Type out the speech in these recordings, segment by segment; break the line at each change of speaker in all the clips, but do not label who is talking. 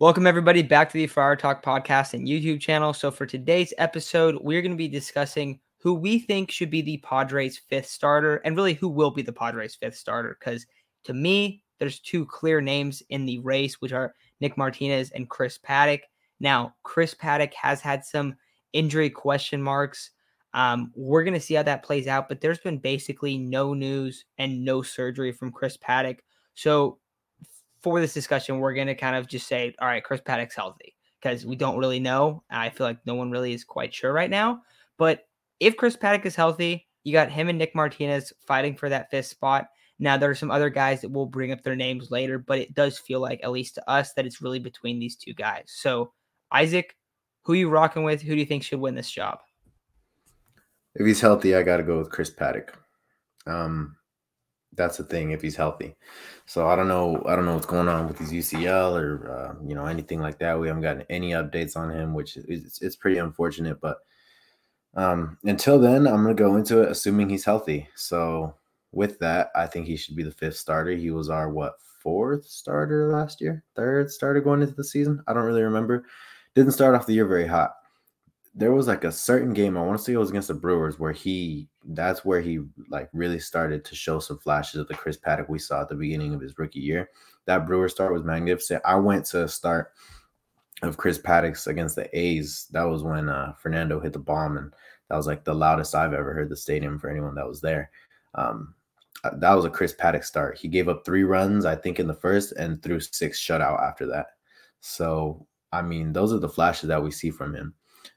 Welcome, everybody, back to the Friar Talk podcast and YouTube channel. So for today's episode, we're going to be discussing who we think should be the Padres' fifth starter and really who will be the Padres' fifth starter. Because to me, there's two clear names in the race, which are Nick Martinez and Chris Paddack. Now, Chris Paddack has had some injury question marks. We're going to see how that plays out, but there's been basically no news and no surgery from Chris Paddack. So for this discussion, we're going to kind of just say, all right, Chris Paddack's healthy because we don't really know. I feel like no one really is quite sure right now. But if Chris Paddack is healthy, you got him and Nick Martinez fighting for that fifth spot. Now, there are some other guys that will bring up their names later, but it does feel like, at least to us, that it's really between these two guys. So, Isaac, who are you rocking with? Who do you think should win this job?
If he's healthy, I got to go with Chris Paddack. That's the thing, if he's healthy. So I don't know what's going on with his UCL or anything like that. We haven't gotten any updates on him, which it's pretty unfortunate. But until then, I'm gonna go into it assuming he's healthy. So with that, I think he should be the fifth starter. He was our fourth starter last year, third starter going into the season. I don't really remember. Didn't start off the year very hot. There was like a certain game, I want to say it was against the Brewers, where that's where he like really started to show some flashes of the Chris Paddack we saw at the beginning of his rookie year. That Brewer start was magnificent. I went to a start of Chris Paddack's against the A's. That was when Fernando hit the bomb, and that was like the loudest I've ever heard the stadium for anyone that was there. That was a Chris Paddack start. He gave up 3 runs, I think, in the first and threw 6 shutout after that. So, I mean, those are the flashes that we see from him.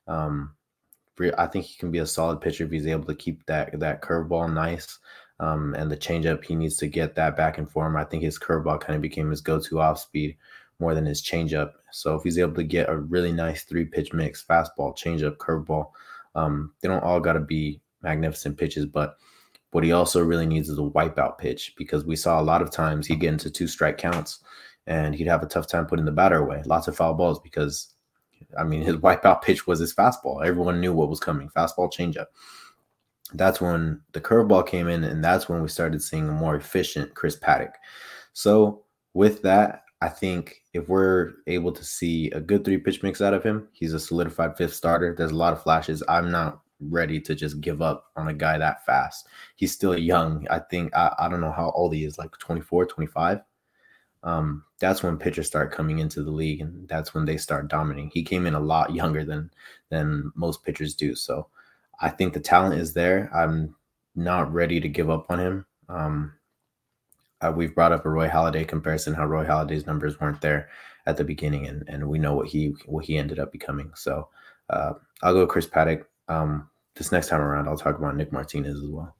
I think he can be a solid pitcher if he's able to keep that curveball nice. And the changeup, he needs to get that back in form. I think his curveball kind of became his go-to off speed more than his changeup. So if he's able to get a really nice 3-pitch mix, fastball, changeup, curveball, they don't all got to be magnificent pitches, but what he also really needs is a wipeout pitch, because we saw a lot of times he'd get into 2-strike counts and he'd have a tough time putting the batter away. Lots of foul balls because his wipeout pitch was his fastball. Everyone knew what was coming. Fastball, changeup. That's when the curveball came in, and that's when we started seeing a more efficient Chris Paddack. So with that, I think if we're able to see a good 3-pitch mix out of him, he's a solidified fifth starter. There's a lot of flashes. I'm not ready to just give up on a guy that fast. He's still young. I think, I don't know how old he is, like 24, 25. That's when pitchers start coming into the league, and that's when they start dominating. He came in a lot younger than most pitchers do. So I think the talent is there. I'm not ready to give up on him. We've brought up a Roy Halladay comparison, how Roy Halladay's numbers weren't there at the beginning, and we know what he ended up becoming. So I'll go Chris Paddack. This next time around, I'll talk about Nick Martinez as well.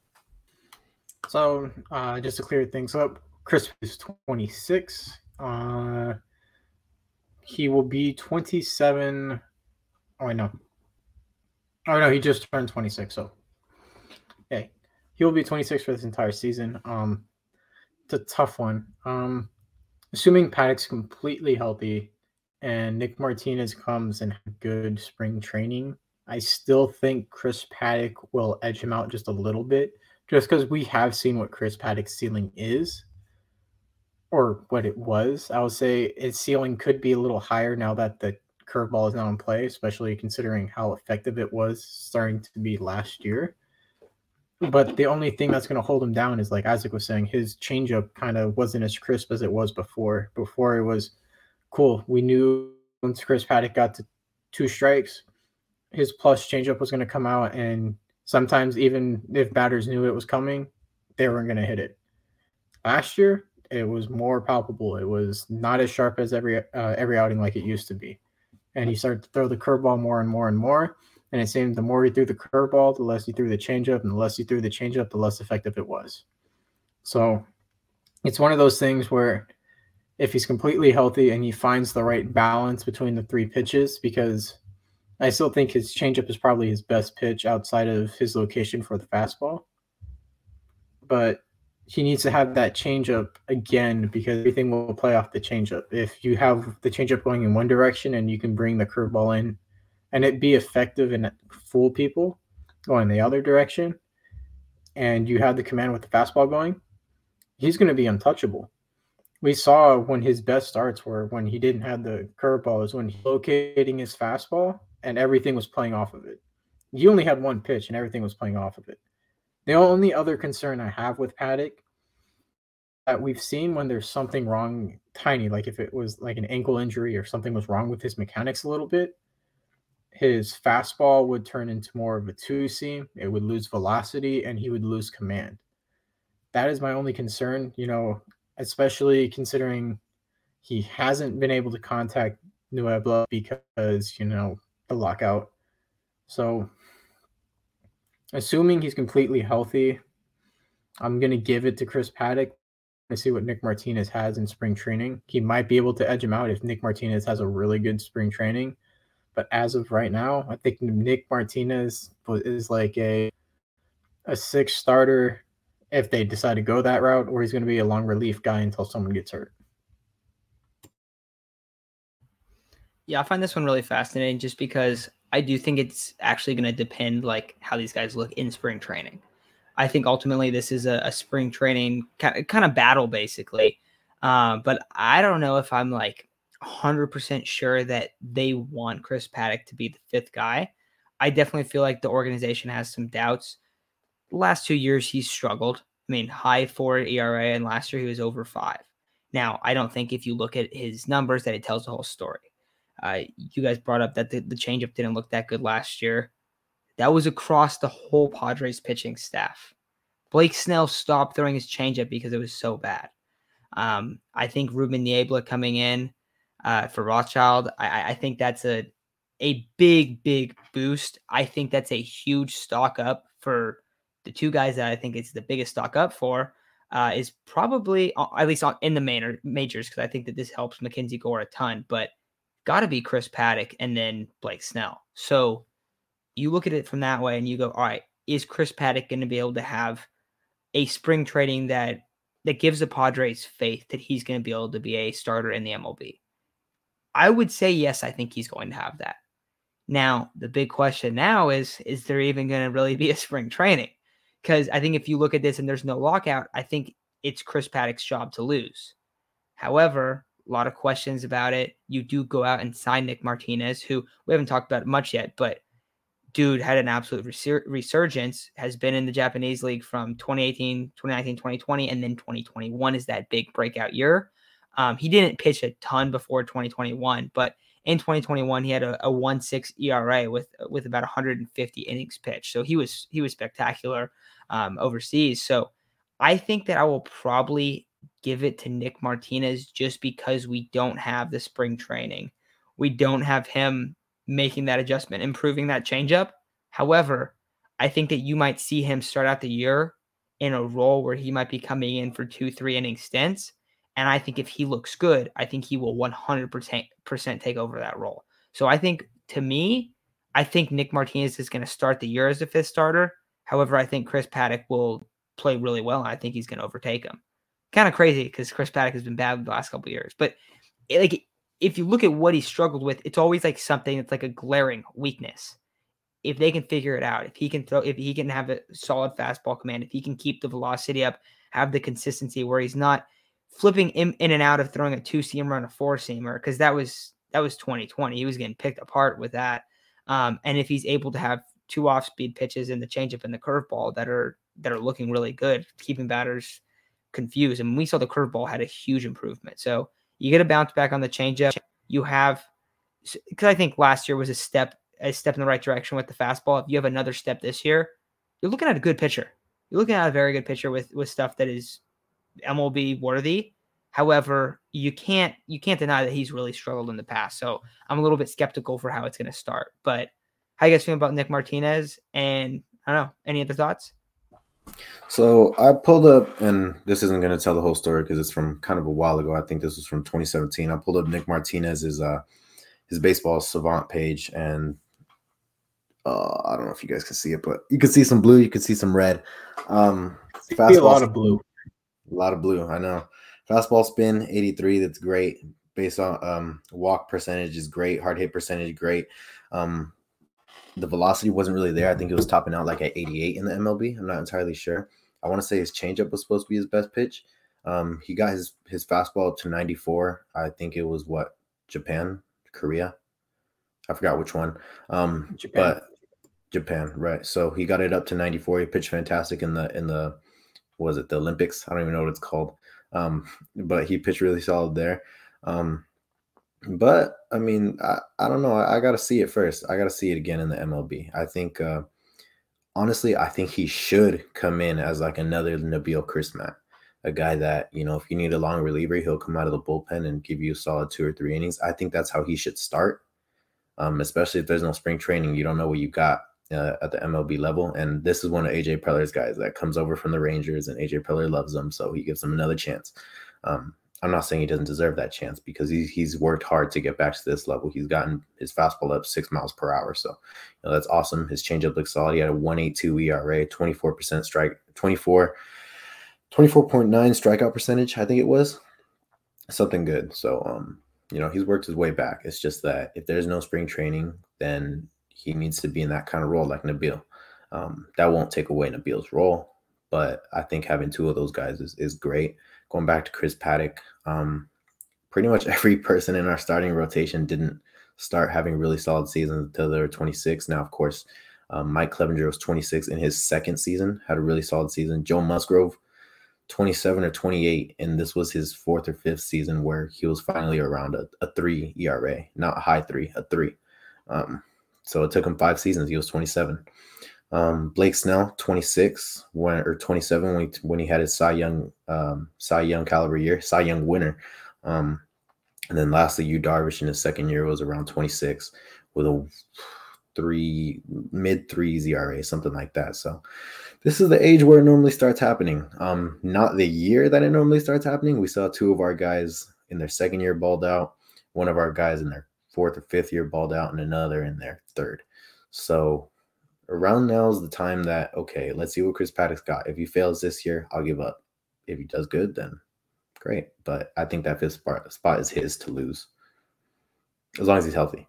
So just to clear things up, Chris is 26. He will be 27. Oh no, he just turned 26. So, okay, he will be 26 for this entire season. It's a tough one. Assuming Paddack's completely healthy and Nick Martinez comes and has good spring training, I still think Chris Paddack will edge him out just a little bit, just because we have seen what Chris Paddack's ceiling is, or what it was. I would say its ceiling could be a little higher now that the curveball is not in play, especially considering how effective it was starting to be last year. But the only thing that's going to hold him down is, like Isaac was saying, his changeup kind of wasn't as crisp as it was before. Before it was cool. We knew once Chris Paddack got to 2 strikes, his plus changeup was going to come out, and sometimes even if batters knew it was coming, they weren't going to hit it. Last year, it was more palpable. It was not as sharp as every outing like it used to be. And he started to throw the curveball more and more and more. And it seemed the more he threw the curveball, the less he threw the changeup, and the less he threw the changeup, the less effective it was. So it's one of those things where if he's completely healthy and he finds the right balance between the 3 pitches, because I still think his changeup is probably his best pitch outside of his location for the fastball. But he needs to have that changeup again, because everything will play off the changeup. If you have the changeup going in one direction and you can bring the curveball in and it be effective and fool people going the other direction, and you have the command with the fastball going, he's going to be untouchable. we saw when his best starts were when he didn't have the curveball, is when he locating his fastball and everything was playing off of it. He only had one pitch and everything was playing off of it. The only other concern I have with Paddock that we've seen when there's something wrong, tiny, like if it was like an ankle injury or something was wrong with his mechanics a little bit, his fastball would turn into more of a two seam. It would lose velocity and he would lose command. That is my only concern, especially considering he hasn't been able to contact Nuebla because, the lockout. So, assuming he's completely healthy, I'm going to give it to Chris Paddock to see what Nick Martinez has in spring training. He might be able to edge him out if Nick Martinez has a really good spring training. But as of right now, I think Nick Martinez is like a 6 starter if they decide to go that route, or he's going to be a long relief guy until someone gets hurt.
Yeah, I find this one really fascinating just because I do think it's actually going to depend like how these guys look in spring training. I think ultimately this is a spring training kind of battle basically. But I don't know if I'm like 100% sure that they want Chris Paddock to be the fifth guy. I definitely feel like the organization has some doubts. The last 2 years he's struggled. I mean, high 4 ERA, and last year he was over 5. Now, I don't think if you look at his numbers that it tells the whole story. You guys brought up that the changeup didn't look that good last year. That was across the whole Padres pitching staff. Blake Snell stopped throwing his changeup because it was so bad. I think Ruben Niebla coming in for Rothschild, I think that's a big, big boost. I think that's a huge stock up for the two guys that I think it's the biggest stock up for is probably, at least in the majors, because I think that this helps Mackenzie Gore a ton, but got to be Chris Paddock and then Blake Snell. So you look at it from that way and you go, all right, is Chris Paddock going to be able to have a spring training that gives the Padres faith that he's going to be able to be a starter in the MLB? I would say yes, I think he's going to have that. Now, the big question now is there even going to really be a spring training? Because I think if you look at this and there's no lockout, I think it's Chris Paddock's job to lose. However, a lot of questions about it. You do go out and sign Nick Martinez, who we haven't talked about much yet, but dude had an absolute resurgence, has been in the Japanese league from 2018, 2019, 2020, and then 2021 is that big breakout year. He didn't pitch a ton before 2021, but in 2021, he had a 1.6 ERA with about 150 innings pitched. So he was spectacular overseas. So I think that I will probably give it to Nick Martinez just because we don't have the spring training. We don't have him making that adjustment, improving that changeup. However, I think that you might see him start out the year in a role where he might be coming in for 2-3 inning stints. And I think if he looks good, I think he will 100% take over that role. So I think, to me, I think Nick Martinez is going to start the year as the fifth starter. However, I think Chris Paddock will play really well, and I think he's going to overtake him. Kind of crazy because Chris Paddock has been bad the last couple of years. But if you look at what he struggled with, it's always like something that's like a glaring weakness. If they can figure it out, if he can have a solid fastball command, if he can keep the velocity up, have the consistency where he's not flipping in and out of throwing a 2-seamer and a 4-seamer, because that was 2020. He was getting picked apart with that. And if he's able to have 2 off-speed pitches and the changeup and the curveball that are looking really good, keeping batters confused. And we saw the curveball had a huge improvement. So you get a bounce back on the changeup. You have, because I think last year was a step in the right direction with the fastball. If you have another step this year, you're looking at a good pitcher. You're looking at a very good pitcher with stuff that is MLB worthy. However, you can't deny that he's really struggled in the past. So I'm a little bit skeptical for how it's going to start. But how you guys feel about Nick Martinez? And I don't know, any other thoughts?
So I pulled up, and this isn't going to tell the whole story because it's from kind of a while ago. I think this was from 2017. I pulled up Nick Martinez's his baseball savant page, and I don't know if you guys can see it, but you can see some blue, you can see some red.
A lot of blue.
A lot of blue, I know. Fastball spin, 83, that's great. Based on walk percentage is great. Hard hit percentage, great. The velocity wasn't really there. I think it was topping out like at 88 in the MLB. I'm not entirely sure. I want to say his changeup was supposed to be his best pitch. He got his fastball up to 94. I think it was Japan, Korea. I forgot which one.
Japan.
But Japan, right? So he got it up to 94. He pitched fantastic in the what was it, the Olympics? I don't even know what it's called. But he pitched really solid there. But I mean, I don't know. I got to see it first. I got to see it again in the MLB. I think honestly, I think he should come in as like another Nabil Crismatt, a guy that, if you need a long reliever, he'll come out of the bullpen and give you a solid 2 or 3 innings. I think that's how he should start, especially if there's no spring training. You don't know what you got at the MLB level. And this is one of AJ Preller's guys that comes over from the Rangers, and AJ Preller loves him, so he gives him another chance. I'm not saying he doesn't deserve that chance because he's worked hard to get back to this level. He's gotten his fastball up 6 miles per hour. So that's awesome. His changeup looks solid. He had a 1.82 ERA, 24% strike, 24.9 strikeout percentage. I think it was something good. So, he's worked his way back. It's just that if there's no spring training, then he needs to be in that kind of role like Nabil. That won't take away Nabil's role, but I think having 2 of those guys is great. Going back to Chris Paddack, pretty much every person in our starting rotation didn't start having really solid seasons until they were 26. Now, of course, Mike Clevenger was 26 in his second season, had a really solid season. Joe Musgrove, 27 or 28, and this was his 4th or 5th season where he was finally around a 3 ERA, not a high 3, a 3. So it took him 5 seasons. He was 27. Blake Snell, 26 or 27 when he had his Cy Young caliber year, Cy Young winner. And then lastly, Yu Darvish in his second year was around 26 with a mid-3s ERA, something like that. So this is the age where it normally starts happening. Not the year that it normally starts happening. We saw 2 of our guys in their second year balled out, one of our guys in their 4th or 5th year balled out, and another in their 3rd. So around now is the time that, okay, let's see what Chris Paddack's got. If he fails this year, I'll give up. If he does good, then great. But I think that 5th spot is his to lose, as long as he's healthy.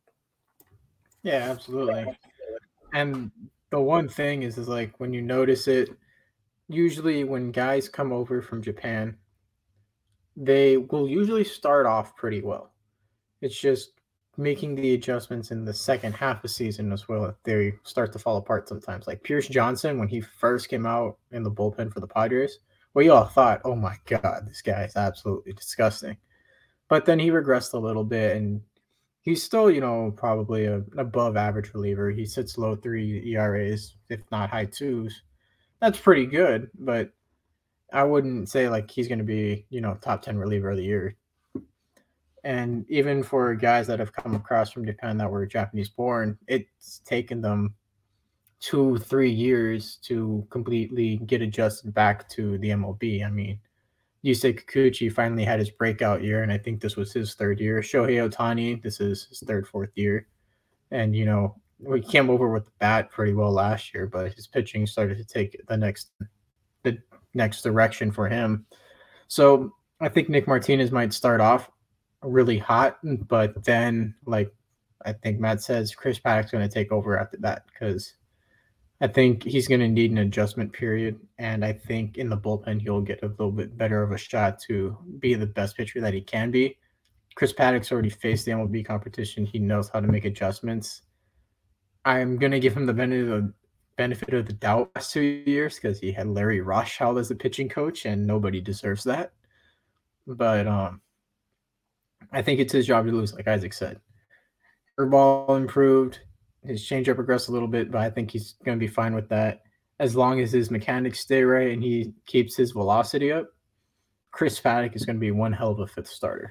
Yeah, absolutely. And the one thing is like when you notice it, usually when guys come over from Japan, they will usually start off pretty well. It's just making the adjustments in the second half of season as well. They start to fall apart sometimes. Like Pierce Johnson, when he first came out in the bullpen for the Padres, we all thought, oh my God, this guy is absolutely disgusting. But then he regressed a little bit, and he's still, probably an above average reliever. He sits low 3 ERAs, if not high 2s. That's pretty good, but I wouldn't say like he's going to be, top 10 reliever of the year. And even for guys that have come across from Japan that were Japanese born, it's taken them 2-3 years to completely get adjusted back to the MLB. I mean, Yusei Kikuchi finally had his breakout year, and I think this was his 3rd year. Shohei Ohtani, this is his 3rd, 4th year. And, we came over with the bat pretty well last year, but his pitching started to take the next direction for him. So I think Nick Martinez might start off really hot, but then, like I think Matt says, Chris Paddack's going to take over after that because I think he's going to need an adjustment period, and I think in the bullpen he'll get a little bit better of a shot to be the best pitcher that he can be. Chris Paddack's already faced the MLB competition. He knows how to make adjustments. I'm going to give him the benefit of the doubt last 2 years because he had Larry Rothschild as the pitching coach, and nobody deserves that. But I think it's his job to lose, like Isaac said. Curveball improved. His changeup regressed a little bit, but I think he's going to be fine with that. As long as his mechanics stay right and he keeps his velocity up, Chris Paddack is going to be one hell of a 5th starter.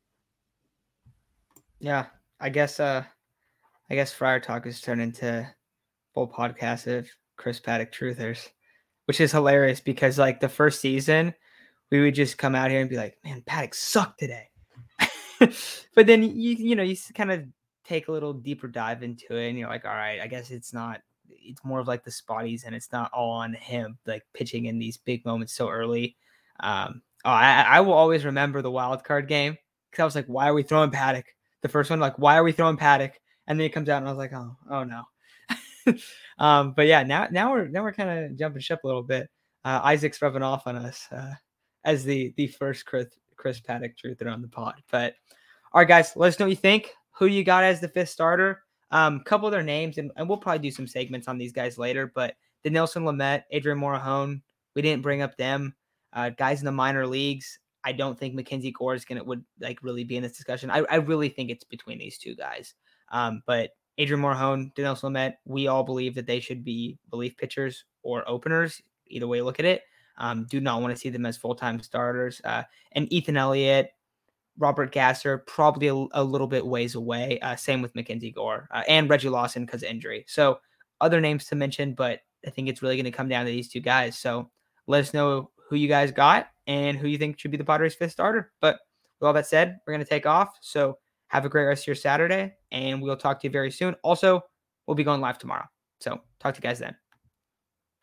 Yeah, I guess Friar Talk has turned into full podcast of Chris Paddack truthers, which is hilarious because like the first season, we would just come out here and be like, man, Paddack sucked today. But then you kind of take a little deeper dive into it and you're like, all right, I guess it's more of like the spotties and it's not all on him, like pitching in these big moments so early. I will always remember the wild card game because I was like, why are we throwing Paddack? The first one, like, why are we throwing Paddack? And then it comes out and I was like, oh no. But yeah, now we're kind of jumping ship a little bit. Isaac's rubbing off on us. as the first Chris Paddock truther on the pod. But all right, guys, let us know what you think. Who you got as the fifth starter? Couple of their names, and we'll probably do some segments on these guys later. But Dinelson Lamet, Adrian Morejon, we didn't bring up them. Guys in the minor leagues. I don't think Mackenzie Gore would really be in this discussion. I really think it's between these two guys. But Adrian Morejon, Dinelson Lamet, we all believe that they should be relief pitchers or openers. Either way you look at it. Do not want to see them as full-time starters. And Ethan Elliott, Robert Gasser, probably a little bit ways away. Same with Mackenzie Gore and Reggie Lawson because of injury. So other names to mention, but I think it's really going to come down to these two guys. So let us know who you guys got and who you think should be the Padres' fifth starter. But with all that said, we're going to take off. So have a great rest of your Saturday, and we'll talk to you very soon. Also, we'll be going live tomorrow. So talk to you guys then.